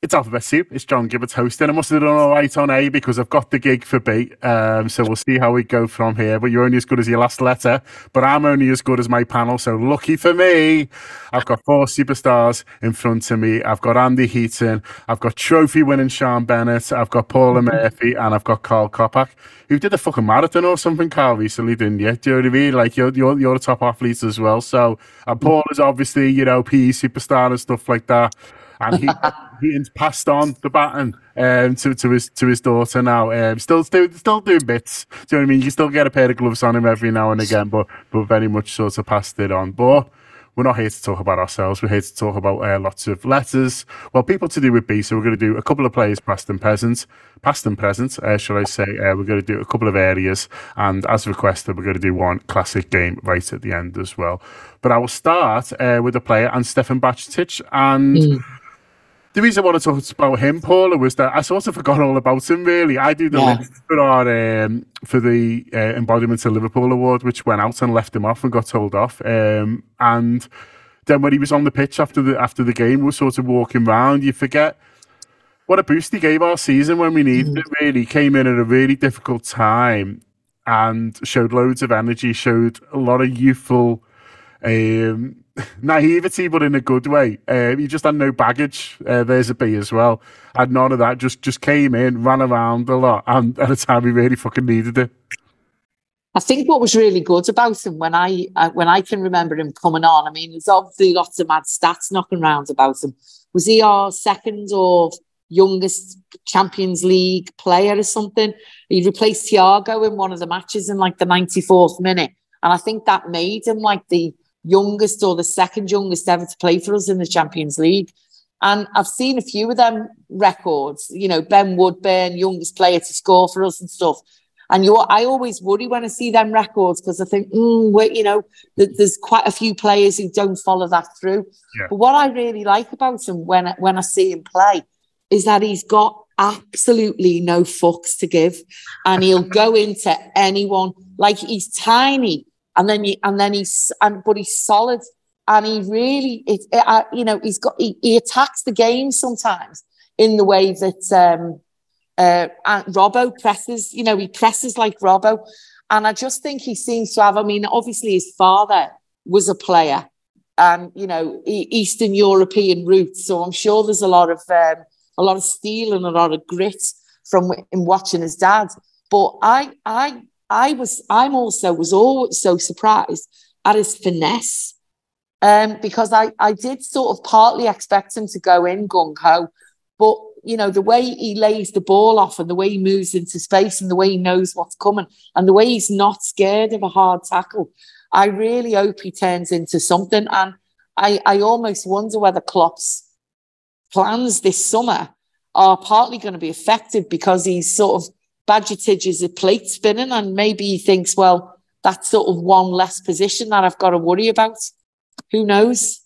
It's Alphabet Soup. It's John Gibbons hosting. I must have done all right on A because I've got the gig for B. So we'll see how we go from here. But you're only as good as your last letter. But I'm only as good as my panel. So lucky for me, I've got 4 superstars in front of me. I've got Andy Heaton. I've got trophy-winning Sean Bennett. I've got Paula Murphy. And I've got Carl Kopak, who did a fucking marathon or something, Carl, recently, didn't you? Do you know what I mean? Like, you're a top athlete as well. So, and Paula's obviously, PE superstar and stuff like that. And Heaton's passed on the baton to his daughter now. Still doing bits. Do you know what I mean? You can still get a pair of gloves on him every now and again, but very much sort of passed it on. But we're not here to talk about ourselves. We're here to talk about lots of letters. Well, people to do with B. So we're going to do a couple of players past and present, shall I say. We're going to do a couple of areas. And as requested, we're going to do one classic game right at the end as well. But I will start with a player, and Stefan Bajcetic. And the reason I want to talk about him, Paula, was that I sort of forgot all about him, really. I do the list for our for the Embodiments of Liverpool award, which went out and left him off and got told off. And then when he was on the pitch after the game, we were sort of walking around. You forget what a boost he gave our season when we needed it, really. He came in at a really difficult time and showed loads of energy, showed a lot of youthful naivety, but in a good way. He just had no baggage. There's a B as well. Had none of that. Just came in, ran around a lot, and at a time he really fucking needed it. I think what was really good about him when I can remember him coming on, I mean, there's obviously lots of mad stats knocking around about him. Was he our second or youngest Champions League player or something? He replaced Thiago in one of the matches in like the 94th minute. And I think that made him like the youngest or the second youngest ever to play for us in the Champions League. And I've seen a few of them records, Ben Woodburn, youngest player to score for us and stuff. And I always worry when I see them records because I think, there's quite a few players who don't follow that through. Yeah. But what I really like about him when I see him play is that he's got absolutely no fucks to give, and he'll go into anyone. Like, he's tiny, but he's solid, and he really, he attacks the game sometimes in the way that Robbo presses. He presses like Robbo, and I just think he seems to have. I mean, obviously his father was a player, and Eastern European roots, so I'm sure there's a lot of steel and a lot of grit from him watching his dad. But I'm also was always so surprised at his finesse, because I did sort of partly expect him to go in gung-ho, but the way he lays the ball off and the way he moves into space and the way he knows what's coming and the way he's not scared of a hard tackle, I really hope he turns into something. And I almost wonder whether Klopp's plans this summer are partly going to be affected because he's sort of Bajcetic is a plate spinning, and maybe he thinks, well, that's sort of one less position that I've got to worry about. Who knows?